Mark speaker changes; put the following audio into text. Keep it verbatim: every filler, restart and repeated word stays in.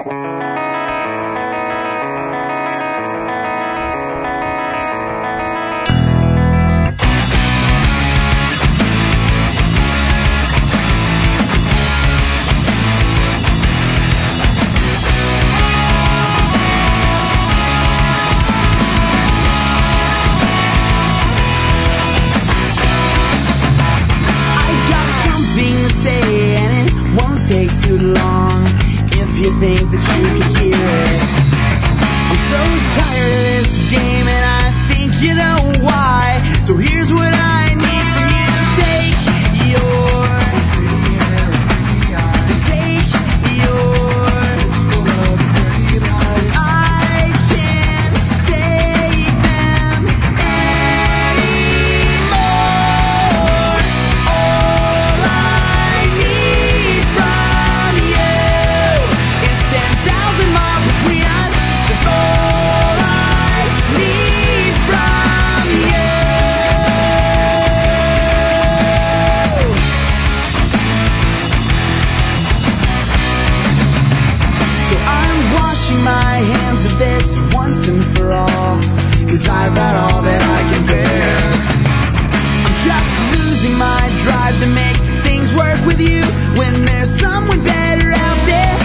Speaker 1: Take too long if you think that you can hear it. I'm so tired of this game and I think you know why. So here's what I need from you. Take your Take your Cause I can't take them anymore. All I need from ten thousand miles between us. That's all I need from you. So I'm washing my hands of this once and for all, cause I've had all that I can bear. I'm just losing my drive to make things work with you when there's someone better out there.